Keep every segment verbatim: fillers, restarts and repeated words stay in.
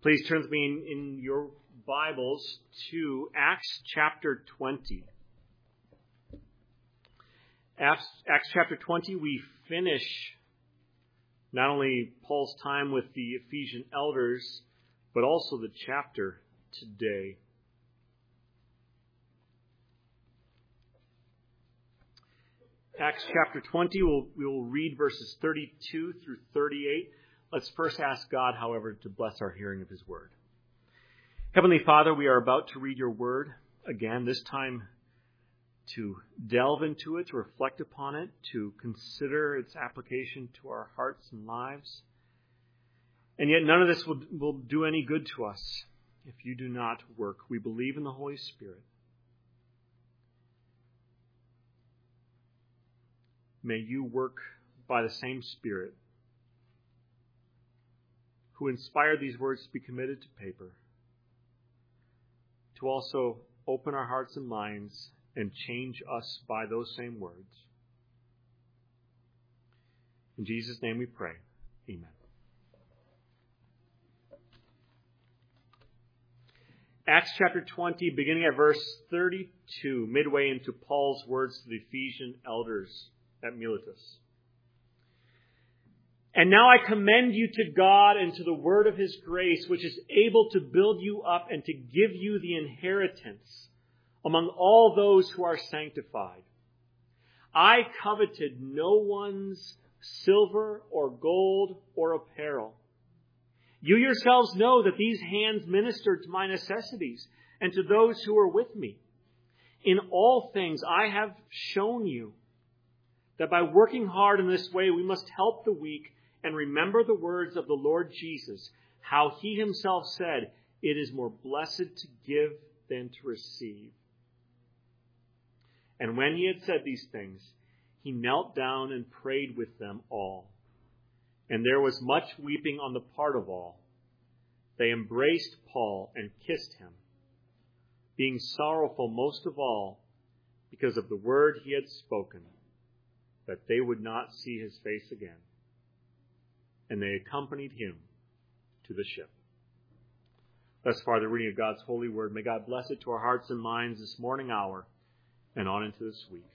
Please turn with me in, in your Bibles to Acts chapter twenty. Acts, Acts chapter twenty, we finish not only Paul's time with the Ephesian elders, but also the chapter today. Acts chapter twenty, we'll, we will read verses thirty-two through thirty-eight. Let's first ask God, however, to bless our hearing of His Word. Heavenly Father, we are about to read your Word again, this time to delve into it, to reflect upon it, to consider its application to our hearts and lives. And yet none of this will, will do any good to us if you do not work. We believe in the Holy Spirit. May you work by the same Spirit who inspired these words to be committed to paper, to also open our hearts and minds and change us by those same words. In Jesus' name we pray. Amen. Acts chapter twenty, beginning at verse thirty-two, midway into Paul's words to the Ephesian elders at Miletus. And now I commend you to God and to the word of His grace, which is able to build you up and to give you the inheritance among all those who are sanctified. I coveted no one's silver or gold or apparel. You yourselves know that these hands ministered to my necessities and to those who were with me. In all things I have shown you that by working hard in this way we must help the weak and remember the words of the Lord Jesus, how He Himself said, it is more blessed to give than to receive. And when He had said these things, He knelt down and prayed with them all. And there was much weeping on the part of all. They embraced Paul and kissed him, being sorrowful most of all because of the word he had spoken, that they would not see his face again. And they accompanied him to the ship. Thus far, the reading of God's holy word. May God bless it to our hearts and minds this morning hour and on into this week.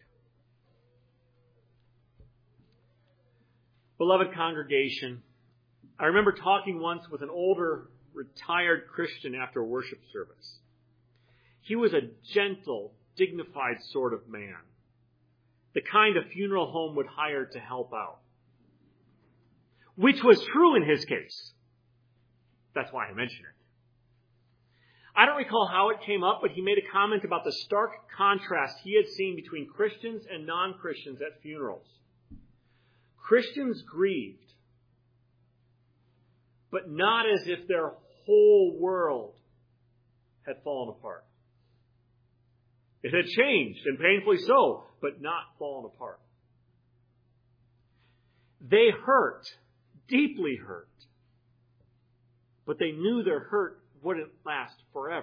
Beloved congregation, I remember talking once with an older, retired Christian after a worship service. He was a gentle, dignified sort of man, the kind a funeral home would hire to help out. Which was true in his case. That's why I mention it. I don't recall how it came up, but he made a comment about the stark contrast he had seen between Christians and non-Christians at funerals. Christians grieved, but not as if their whole world had fallen apart. It had changed, and painfully so, but not fallen apart. They hurt, deeply hurt, but they knew their hurt wouldn't last forever.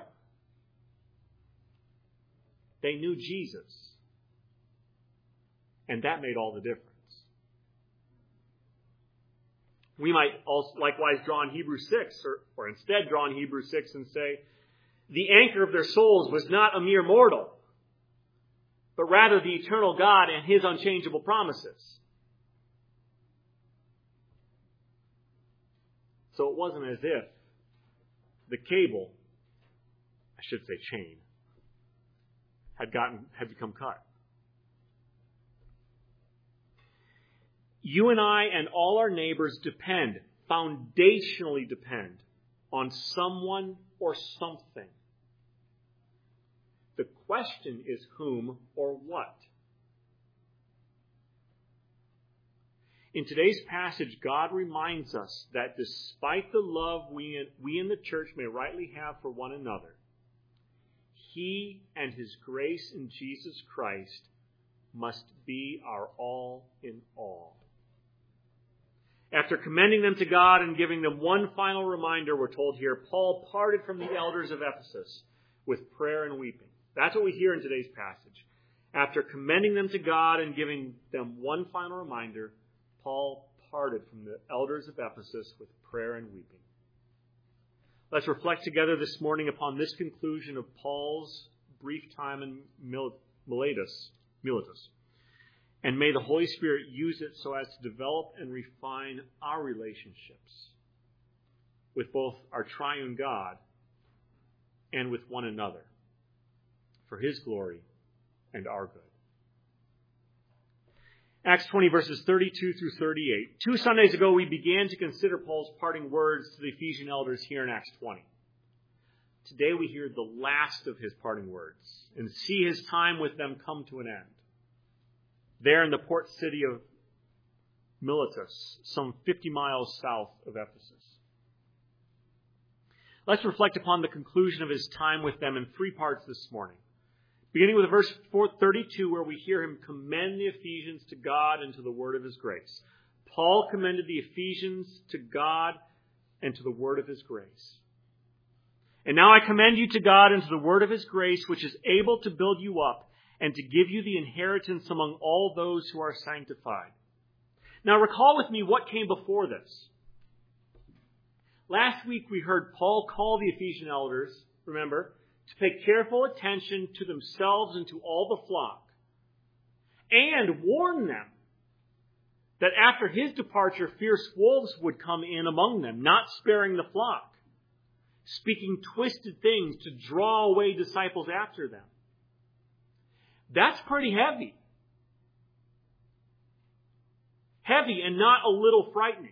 They knew Jesus, and that made all the difference. We might also likewise draw on Hebrews six, or, or instead draw on Hebrews six and say, the anchor of their souls was not a mere mortal, but rather the eternal God and His unchangeable promises. So it wasn't as if the cable, I should say chain, had gotten had become cut. You and I and all our neighbors depend, foundationally depend, on someone or something. The question is whom or what. In today's passage, God reminds us that despite the love we, we in the church may rightly have for one another, He and His grace in Jesus Christ must be our all in all. After commending them to God and giving them one final reminder, we're told here, Paul parted from the elders of Ephesus with prayer and weeping. That's what we hear in today's passage. After commending them to God and giving them one final reminder, Paul parted from the elders of Ephesus with prayer and weeping. Let's reflect together this morning upon this conclusion of Paul's brief time in Miletus, Miletus. And may the Holy Spirit use it so as to develop and refine our relationships with both our triune God and with one another for His glory and our good. Acts twenty, verses thirty-two through thirty-eight. Two Sundays ago, we began to consider Paul's parting words to the Ephesian elders here in Acts twenty. Today we hear the last of his parting words and see his time with them come to an end. There in the port city of Miletus, some fifty miles south of Ephesus. Let's reflect upon the conclusion of his time with them in three parts this morning. Beginning with verse thirty-two, where we hear him commend the Ephesians to God and to the word of His grace. Paul commended the Ephesians to God and to the word of His grace. And now I commend you to God and to the word of His grace, which is able to build you up and to give you the inheritance among all those who are sanctified. Now recall with me what came before this. Last week we heard Paul call the Ephesian elders, remember, to pay careful attention to themselves and to all the flock, and warn them that after his departure, fierce wolves would come in among them, not sparing the flock, speaking twisted things to draw away disciples after them. That's pretty heavy. Heavy and not a little frightening.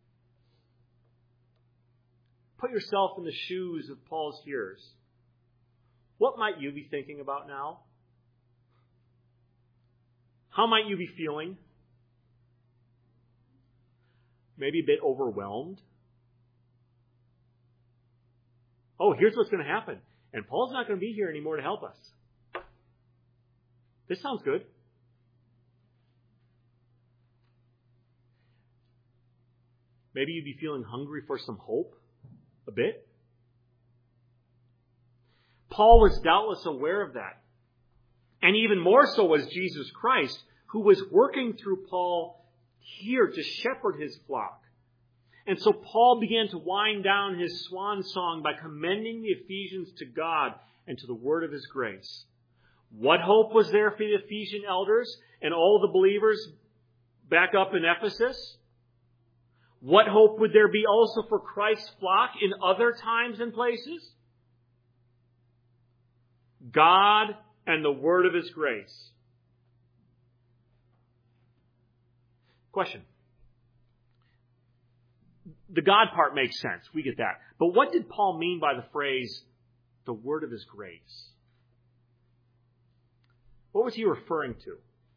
Put yourself in the shoes of Paul's hearers. What might you be thinking about now? How might you be feeling? Maybe a bit overwhelmed? Oh, here's what's going to happen. And Paul's not going to be here anymore to help us. This sounds good. Maybe you'd be feeling hungry for some hope a bit. Paul was doubtless aware of that. And even more so was Jesus Christ, who was working through Paul here to shepherd his flock. And so Paul began to wind down his swan song by commending the Ephesians to God and to the word of His grace. What hope was there for the Ephesian elders and all the believers back up in Ephesus? What hope would there be also for Christ's flock in other times and places? God and the word of His grace. Question. The God part makes sense. We get that. But what did Paul mean by the phrase, the word of His grace? What was he referring to?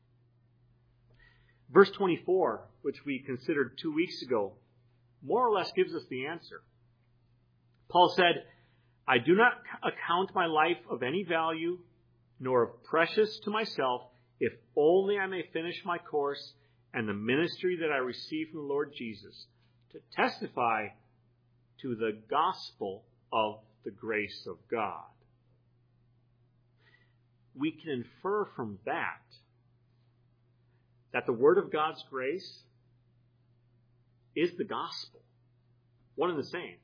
Verse twenty-four, which we considered two weeks ago, more or less gives us the answer. Paul said, I do not account my life of any value, nor of precious to myself, if only I may finish my course and the ministry that I received from the Lord Jesus, to testify to the gospel of the grace of God. We can infer from that that the word of God's grace is the gospel. One and the same.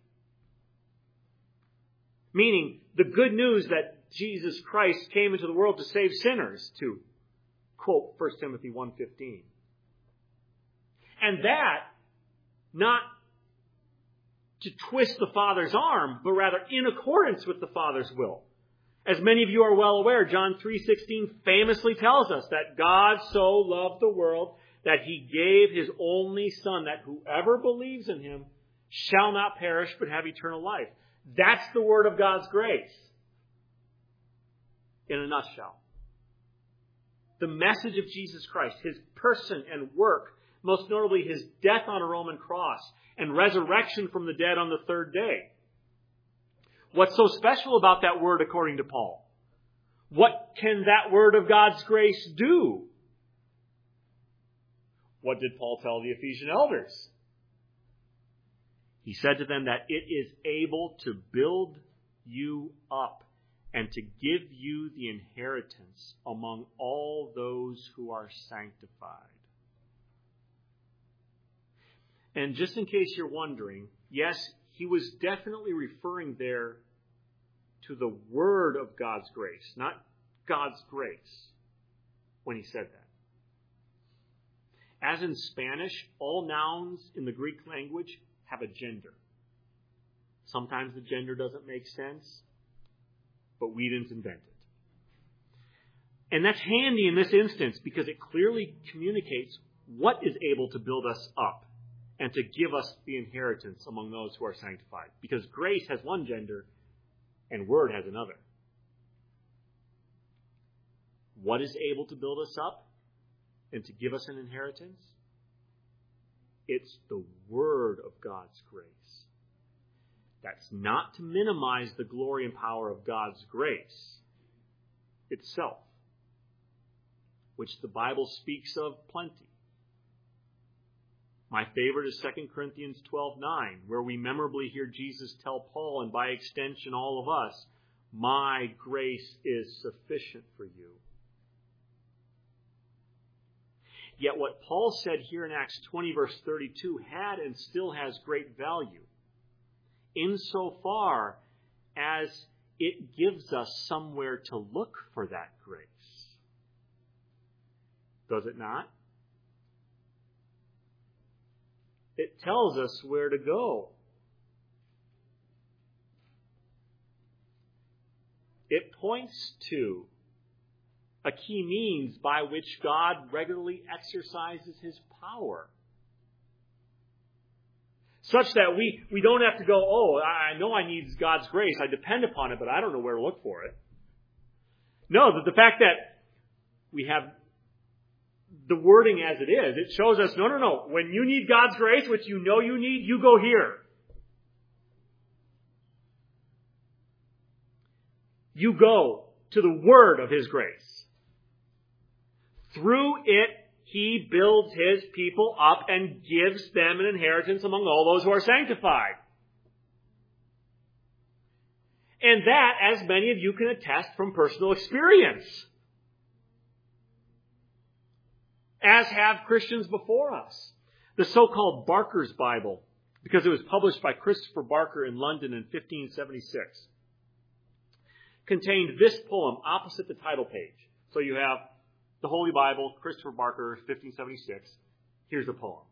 Meaning, the good news that Jesus Christ came into the world to save sinners, to quote First Timothy one fifteen. And that, not to twist the Father's arm, but rather in accordance with the Father's will. As many of you are well aware, John three sixteen famously tells us that God so loved the world that He gave His only Son, that whoever believes in Him shall not perish but have eternal life. That's the word of God's grace. In a nutshell. The message of Jesus Christ, His person and work, most notably His death on a Roman cross and resurrection from the dead on the third day. What's so special about that word according to Paul? What can that word of God's grace do? What did Paul tell the Ephesian elders? He said to them that it is able to build you up and to give you the inheritance among all those who are sanctified. And just in case you're wondering, yes, he was definitely referring there to the word of God's grace, not God's grace, when he said that. As in Spanish, all nouns in the Greek language have a gender. Sometimes the gender doesn't make sense, but we didn't invent it. And that's handy in this instance because it clearly communicates what is able to build us up and to give us the inheritance among those who are sanctified. Because grace has one gender and word has another. What is able to build us up and to give us an inheritance? It's the word of God's grace. That's not to minimize the glory and power of God's grace itself, which the Bible speaks of plenty. My favorite is Second Corinthians twelve nine, where we memorably hear Jesus tell Paul, and by extension all of us, my grace is sufficient for you. Yet what Paul said here in Acts twenty, verse thirty-two, had and still has great value, insofar as it gives us somewhere to look for that grace. Does it not? It tells us where to go. It points to a key means by which God regularly exercises his power. Such that we, we don't have to go, oh, I know I need God's grace. I depend upon it, but I don't know where to look for it. No, the, the fact that we have the wording as it is, it shows us, no, no, no. When you need God's grace, which you know you need, you go here. You go to the word of his grace. Through it, he builds his people up and gives them an inheritance among all those who are sanctified. And that, as many of you can attest from personal experience, as have Christians before us. The so-called Barker's Bible, because it was published by Christopher Barker in London in fifteen seventy-six, contained this poem opposite the title page. So you have the Holy Bible, Christopher Barker, fifteen seventy-six. Here's the poem.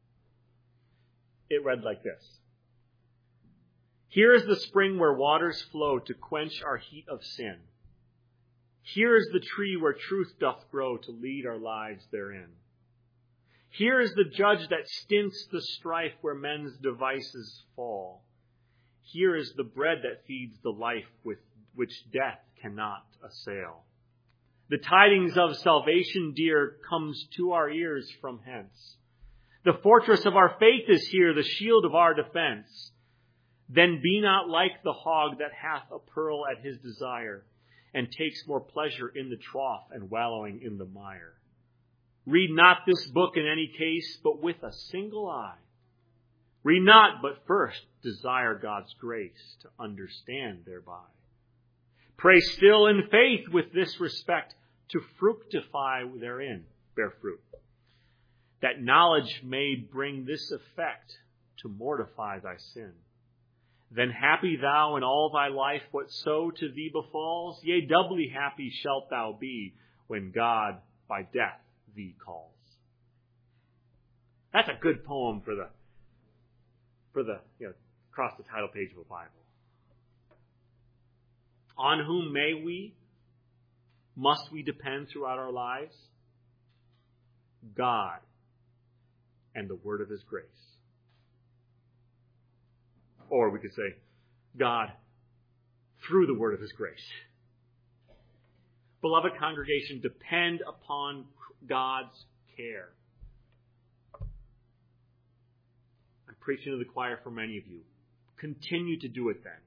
It read like this. Here is the spring where waters flow to quench our heat of sin. Here is the tree where truth doth grow to lead our lives therein. Here is the judge that stints the strife where men's devices fall. Here is the bread that feeds the life with which death cannot assail. The tidings of salvation dear comes to our ears from hence. The fortress of our faith is here, the shield of our defense. Then be not like the hog that hath a pearl at his desire, and takes more pleasure in the trough and wallowing in the mire. Read not this book in any case, but with a single eye. Read not, but first desire God's grace to understand thereby. Pray still in faith with this respect to fructify therein, bear fruit. That knowledge may bring this effect to mortify thy sin. Then happy thou in all thy life, whatso to thee befalls, yea, doubly happy shalt thou be when God by death thee calls. That's a good poem for the, for the, you know, across the title page of a Bible. On whom may we, must we depend throughout our lives? God and the word of his grace. Or we could say, God, through the word of his grace. Beloved congregation, depend upon God's care. I'm preaching to the choir for many of you. Continue to do it then.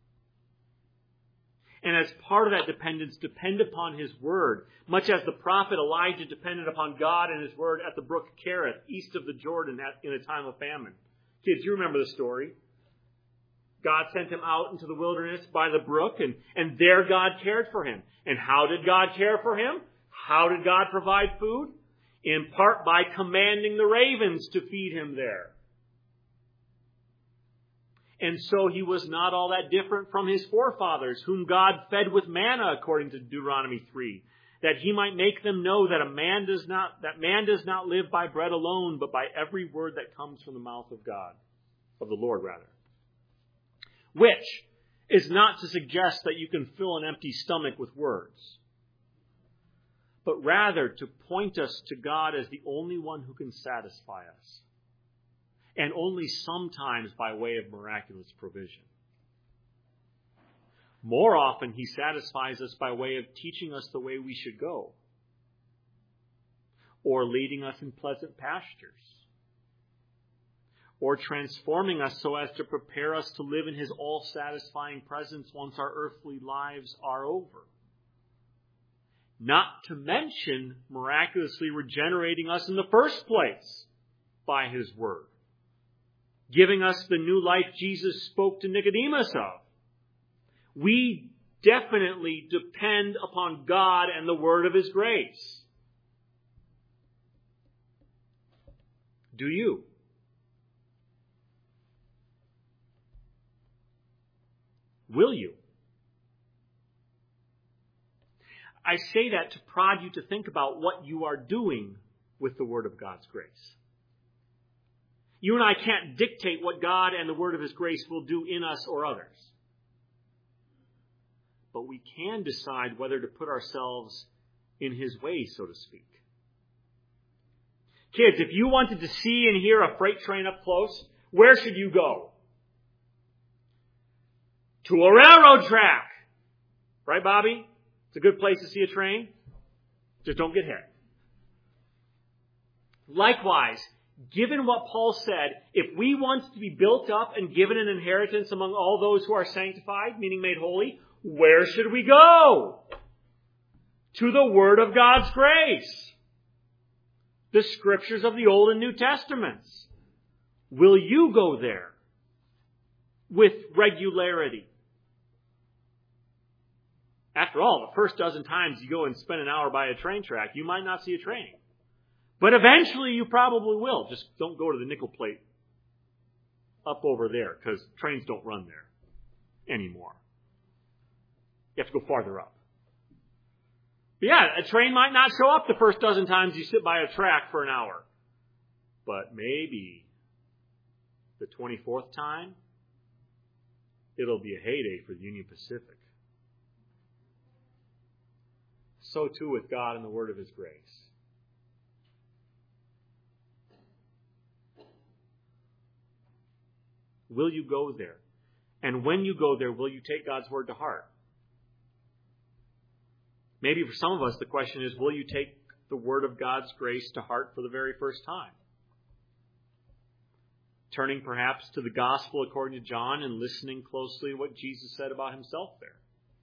And as part of that dependence, depend upon his word, much as the prophet Elijah depended upon God and his word at the brook Kerith, east of the Jordan in a time of famine. Kids, you remember the story. God sent him out into the wilderness by the brook, and, and there God cared for him. And how did God care for him? How did God provide food? In part by commanding the ravens to feed him there. And so he was not all that different from his forefathers, whom God fed with manna, according to Deuteronomy three, that he might make them know that a man does not, that man does not live by bread alone, but by every word that comes from the mouth of God, of the Lord rather. Which is not to suggest that you can fill an empty stomach with words, but rather to point us to God as the only one who can satisfy us, and only sometimes by way of miraculous provision. More often, he satisfies us by way of teaching us the way we should go, or leading us in pleasant pastures, or transforming us so as to prepare us to live in his all-satisfying presence once our earthly lives are over. Not to mention miraculously regenerating us in the first place by his word, giving us the new life Jesus spoke to Nicodemus of. We definitely depend upon God and the word of his grace. Do you? Will you? I say that to prod you to think about what you are doing with the word of God's grace. You and I can't dictate what God and the word of his grace will do in us or others. But we can decide whether to put ourselves in his way, so to speak. Kids, if you wanted to see and hear a freight train up close, where should you go? To a railroad track. Right, Bobby? It's a good place to see a train. Just don't get hit. Likewise, given what Paul said, if we want to be built up and given an inheritance among all those who are sanctified, meaning made holy, where should we go? To the Word of God's grace. The Scriptures of the Old and New Testaments. Will you go there with regularity? After all, the first dozen times you go and spend an hour by a train track, you might not see a train. But eventually you probably will. Just don't go to the nickel plate up over there, because trains don't run there anymore. You have to go farther up. But yeah, a train might not show up the first dozen times you sit by a track for an hour. But maybe the twenty-fourth time, it'll be a heyday for the Union Pacific. So too with God and the word of his grace. Will you go there? And when you go there, will you take God's word to heart? Maybe for some of us, the question is, will you take the word of God's grace to heart for the very first time? Turning perhaps to the gospel according to John and listening closely to what Jesus said about himself there.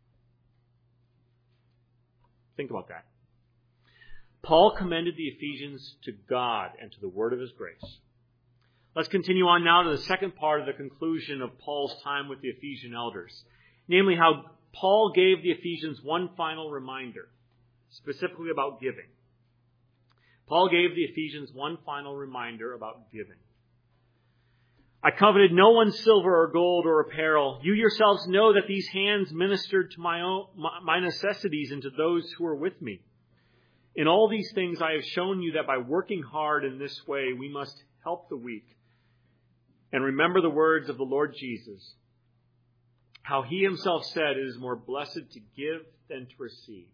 Think about that. Paul commended the Ephesians to God and to the word of his grace. Let's continue on now to the second part of the conclusion of Paul's time with the Ephesian elders. Namely, how Paul gave the Ephesians one final reminder, specifically about giving. Paul gave the Ephesians one final reminder about giving. I coveted no one's silver or gold or apparel. You yourselves know that these hands ministered to my own, my necessities and to those who are with me. In all these things I have shown you that by working hard in this way, we must help the weak. And remember the words of the Lord Jesus, how he himself said, it is more blessed to give than to receive.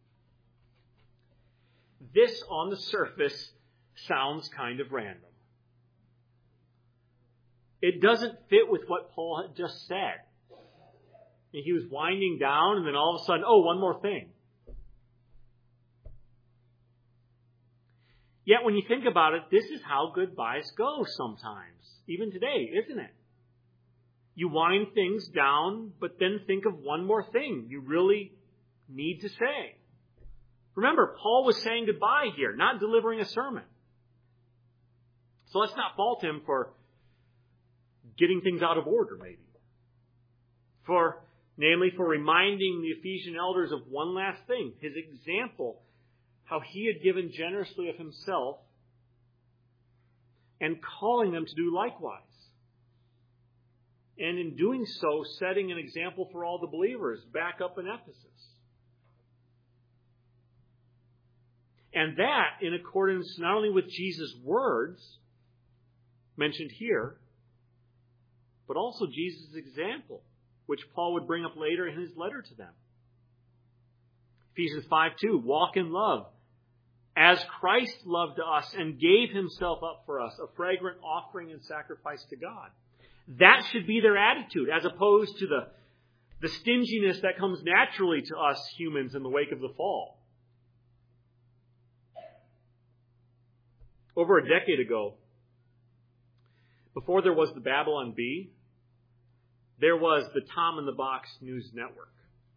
This, on the surface, sounds kind of random. It doesn't fit with what Paul had just said. He was winding down, and then all of a sudden, oh, one more thing. Yet when you think about it, this is how goodbyes go sometimes. Even today, isn't it? You wind things down, but then think of one more thing you really need to say. Remember, Paul was saying goodbye here, not delivering a sermon. So let's not fault him for getting things out of order, maybe. For, namely, for reminding the Ephesian elders of one last thing, his example, how he had given generously of himself, and calling them to do likewise. and in doing so, setting an example for all the believers back up in Ephesus. And that in accordance not only with Jesus' words mentioned here, but also Jesus' example, which Paul would bring up later in his letter to them. Ephesians five two, walk in love, as Christ loved us and gave himself up for us, a fragrant offering and sacrifice to God. That should be their attitude, as opposed to the, the stinginess that comes naturally to us humans in the wake of the fall. Over a decade ago, before there was the Babylon Bee, there was the Tom in the Box News Network,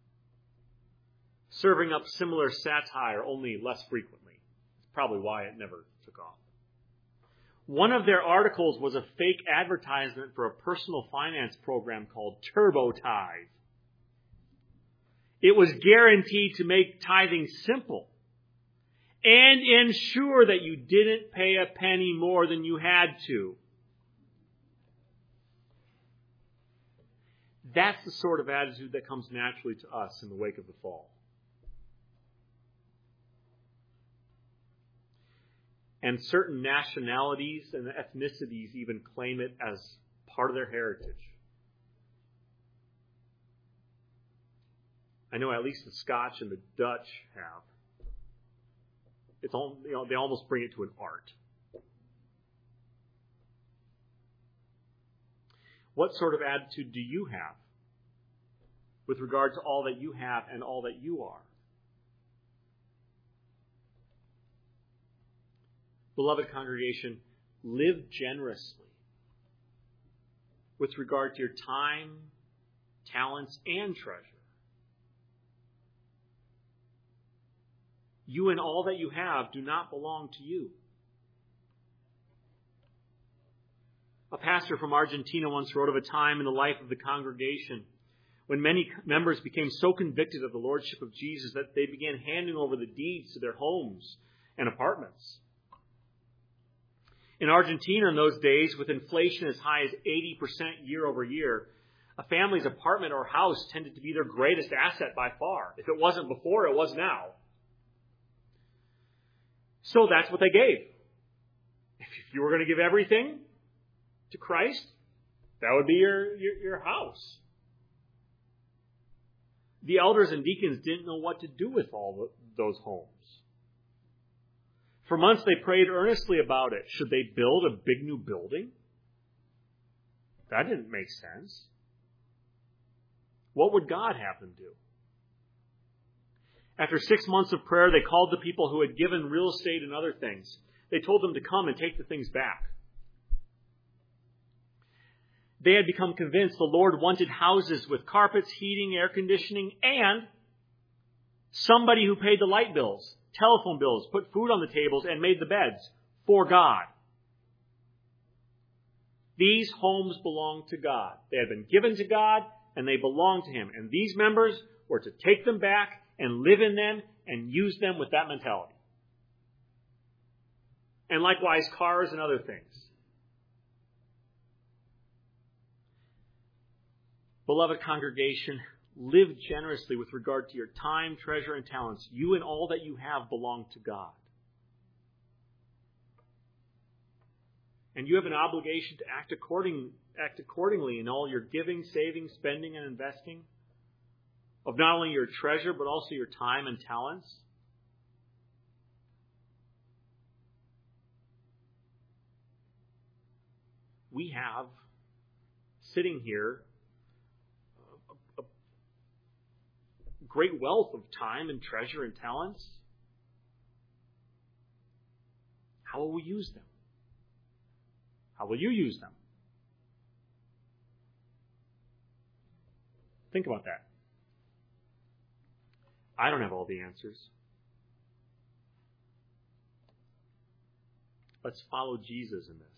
serving up similar satire, only less frequently. It's probably why it never took off. One of their articles was a fake advertisement for a personal finance program called TurboTithe. It was guaranteed to make tithing simple and ensure that you didn't pay a penny more than you had to. That's the sort of attitude that comes naturally to us in the wake of the fall. And certain nationalities and ethnicities even claim it as part of their heritage. I know at least the Scotch and the Dutch have. It's all, you know, they almost bring it to an art. What sort of attitude do you have with regard to all that you have and all that you are? Beloved congregation, live generously with regard to your time, talents, and treasure. You and all that you have do not belong to you. A pastor from Argentina once wrote of a time in the life of the congregation when many members became so convicted of the lordship of Jesus that they began handing over the deeds to their homes and apartments. In Argentina in those days, with inflation as high as eighty percent year over year, a family's apartment or house tended to be their greatest asset by far. If it wasn't before, it was now. So that's what they gave. If you were going to give everything to Christ, that would be your, your, your house. The elders and deacons didn't know what to do with all the, those homes. For months they prayed earnestly about it. Should they build a big new building? That didn't make sense. What would God have them do? After six months of prayer, they called the people who had given real estate and other things. They told them to come and take the things back. They had become convinced the Lord wanted houses with carpets, heating, air conditioning, and somebody who paid the light bills, telephone bills, put food on the tables, and made the beds for God. These homes belonged to God. They had been given to God, and they belonged to Him. And these members were to take them back and live in them and use them with that mentality. And likewise, cars and other things. Beloved congregation, live generously with regard to your time, treasure, and talents. You and all that you have belong to God. And you have an obligation to act according, act accordingly in all your giving, saving, spending, and investing of not only your treasure, but also your time and talents. We have, sitting here, a, a great wealth of time and treasure and talents. How will we use them? How will you use them? Think about that. I don't have all the answers. Let's follow Jesus in this.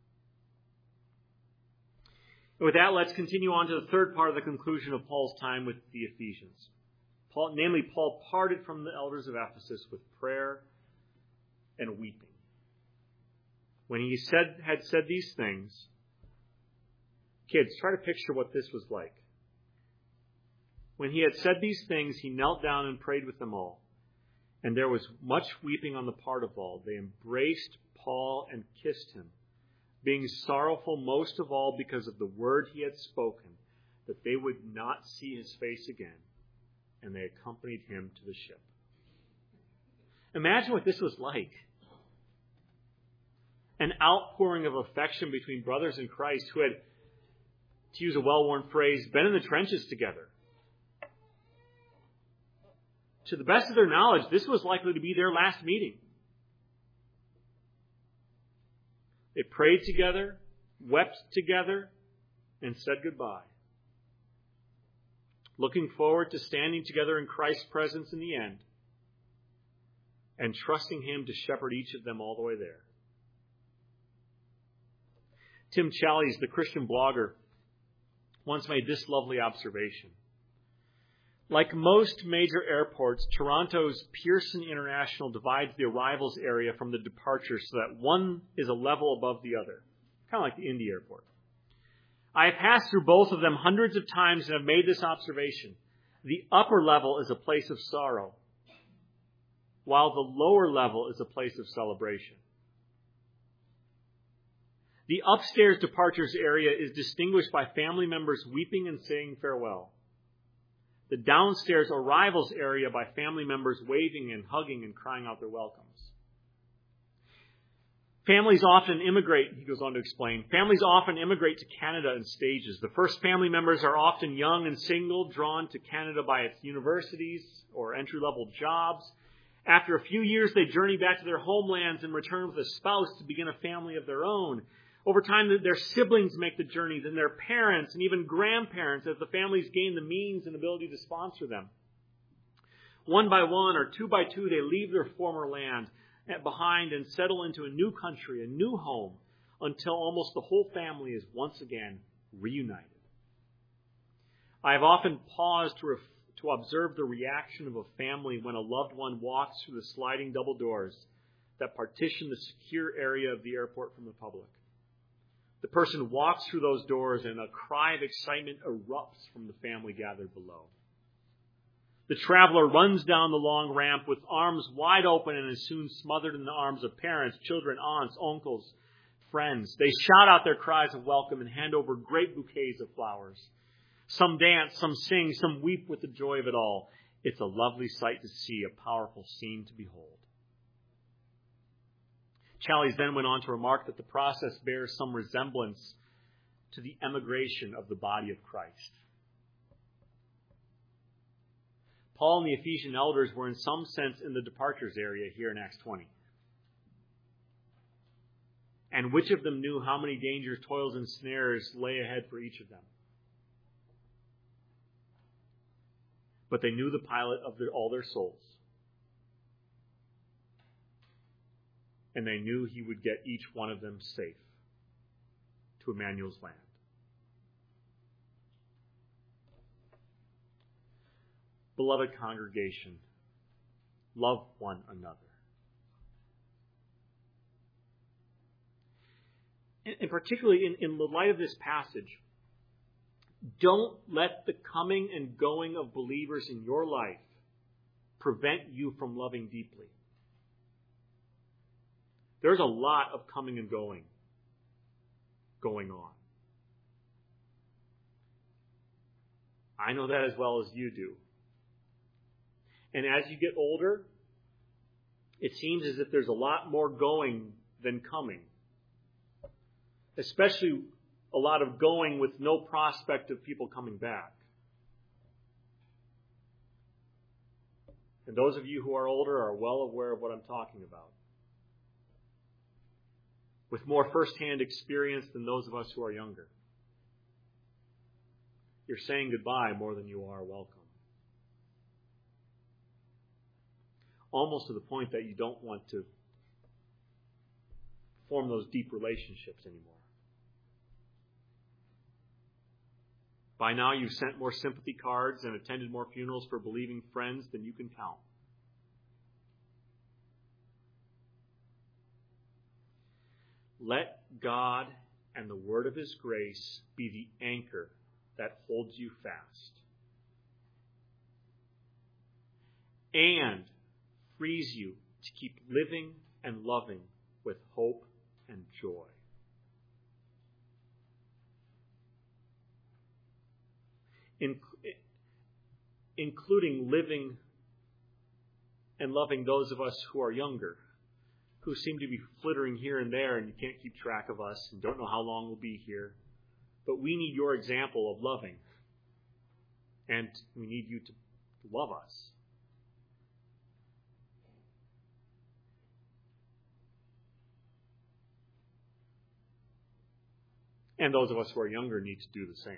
And with that, let's continue on to the third part of the conclusion of Paul's time with the Ephesians. Paul, namely, Paul parted from the elders of Ephesus with prayer and weeping. When he said, had said these things, Kids, try to picture what this was like. When he had said these things, he knelt down and prayed with them all. And there was much weeping on the part of all. They embraced Paul and kissed him, being sorrowful most of all because of the word he had spoken, that they would not see his face again. And they accompanied him to the ship. Imagine what this was like. An outpouring of affection between brothers in Christ who had, to use a well-worn phrase, been in the trenches together. To the best of their knowledge, this was likely to be their last meeting. They prayed together, wept together, and said goodbye. Looking forward to standing together in Christ's presence in the end, and trusting Him to shepherd each of them all the way there. Tim Challies, the Christian blogger, once made this lovely observation. Like most major airports, Toronto's Pearson International divides the arrivals area from the departures so that one is a level above the other. Kind of like the Indy Airport. I have passed through both of them hundreds of times and have made this observation. The upper level is a place of sorrow, while the lower level is a place of celebration. The upstairs departures area is distinguished by family members weeping and saying farewell. The downstairs arrivals area by family members waving and hugging and crying out their welcomes. Families often immigrate, he goes on to explain, families often immigrate to Canada in stages. The first family members are often young and single, drawn to Canada by its universities or entry-level jobs. After a few years, they journey back to their homelands and return with a spouse to begin a family of their own. Over time, their siblings make the journey, then their parents and even grandparents as the families gain the means and ability to sponsor them. One by one or two by two, they leave their former land behind and settle into a new country, a new home, until almost the whole family is once again reunited. I have often paused to, ref- to observe the reaction of a family when a loved one walks through the sliding double doors that partition the secure area of the airport from the public. The person walks through those doors and a cry of excitement erupts from the family gathered below. The traveler runs down the long ramp with arms wide open and is soon smothered in the arms of parents, children, aunts, uncles, friends. They shout out their cries of welcome and hand over great bouquets of flowers. Some dance, some sing, some weep with the joy of it all. It's a lovely sight to see, a powerful scene to behold. Challies then went on to remark that the process bears some resemblance to the emigration of the body of Christ. Paul and the Ephesian elders were in some sense in the departures area here in Acts twenty. And which of them knew how many dangers, toils, and snares lay ahead for each of them? But they knew the pilot of their, all their souls. And they knew he would get each one of them safe to Emmanuel's land. Beloved congregation, love one another. And, and particularly in, in the light of this passage, don't let the coming and going of believers in your life prevent you from loving deeply. There's a lot of coming and going going on. I know that as well as you do. And as you get older, it seems as if there's a lot more going than coming. Especially a lot of going with no prospect of people coming back. And those of you who are older are well aware of what I'm talking about. With more firsthand experience than those of us who are younger. You're saying goodbye more than you are welcome. Almost to the point that you don't want to form those deep relationships anymore. By now you've sent more sympathy cards and attended more funerals for believing friends than you can count. Let God and the word of his grace be the anchor that holds you fast, and frees you to keep living and loving with hope and joy. In, including living and loving those of us who are younger, who seem to be flittering here and there, and you can't keep track of us and don't know how long we'll be here. But we need your example of loving, and we need you to love us. And those of us who are younger need to do the same.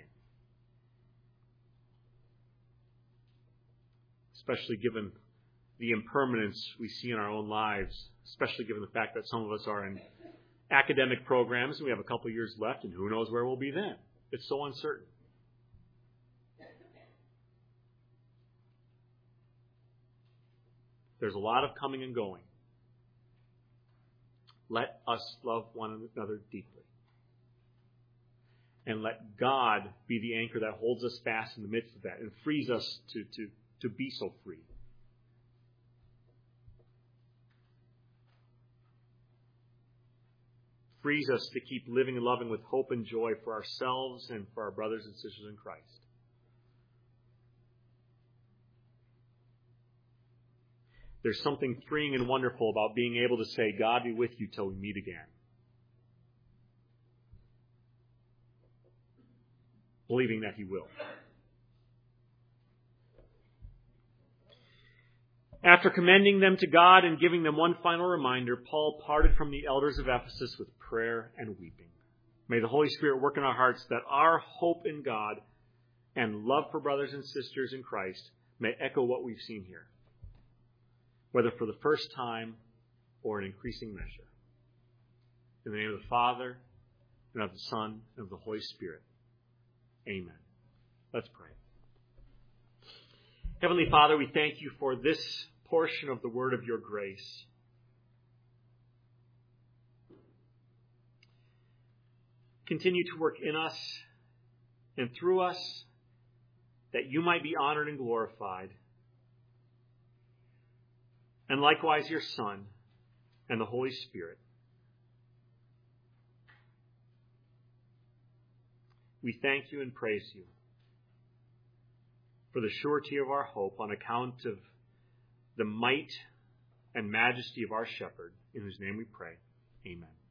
Especially given the impermanence we see in our own lives, especially given the fact that some of us are in academic programs and we have a couple years left, and who knows where we'll be then. It's so uncertain. There's a lot of coming and going. Let us love one another deeply. And let God be the anchor that holds us fast in the midst of that and frees us to, to, to be so free. Frees us to keep living and loving with hope and joy for ourselves and for our brothers and sisters in Christ. There's something freeing and wonderful about being able to say, God be with you till we meet again. Believing that he will. After commending them to God and giving them one final reminder, Paul parted from the elders of Ephesus with prayer and weeping. May the Holy Spirit work in our hearts that our hope in God and love for brothers and sisters in Christ may echo what we've seen here, whether for the first time or in increasing measure. In the name of the Father, and of the Son, and of the Holy Spirit. Amen. Let's pray. Heavenly Father, we thank you for this portion of the word of your grace. Continue to work in us and through us that you might be honored and glorified. And likewise your Son and the Holy Spirit. We thank you and praise you for the surety of our hope on account of the might and majesty of our shepherd, in whose name we pray. Amen.